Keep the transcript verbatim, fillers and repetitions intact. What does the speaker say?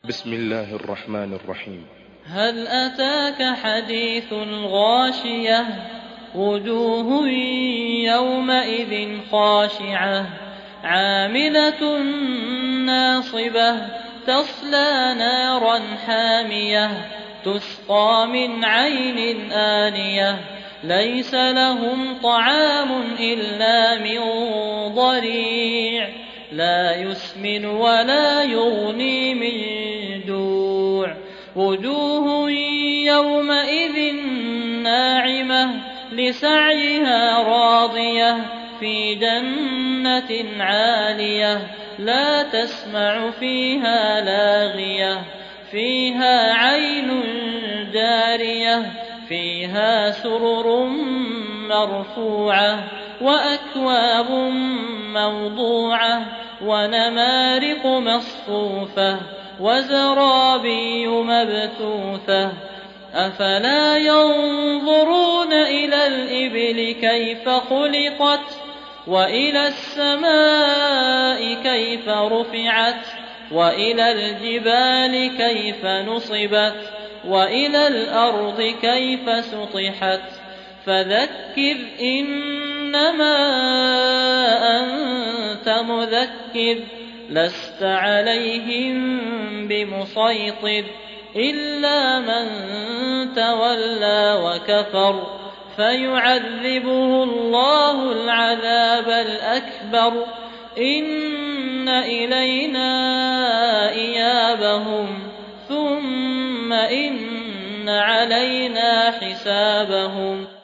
بسم الله الرحمن الرحيم. هل أتاك حديث الغاشية وجوه يومئذ خاشعة عاملة ناصبة تصلى نارا حامية تسقى من عين آنية ليس لهم طعام إلا من ضريع لا يسمن ولا يغني من جوع وجوه يومئذ ناعمة لسعيها راضية في جنة عالية لا تسمع فيها لاغية فيها عين جارية فيها سرر مرفوعة وأكواب موضوعة ونمارق مصفوفة وزرابي مبثوثة أفلا ينظرون إلى الإبل كيف خلقت وإلى السماء كيف رفعت وإلى الجبال كيف نصبت وإلى الأرض كيف سطحت فذكر إنما أنت مذكر لست عليهم بمسيطر إلا من تولى وكفر فيعذبه الله العذاب الأكبر إن إلينا إيابهم ثم إن علينا حسابهم.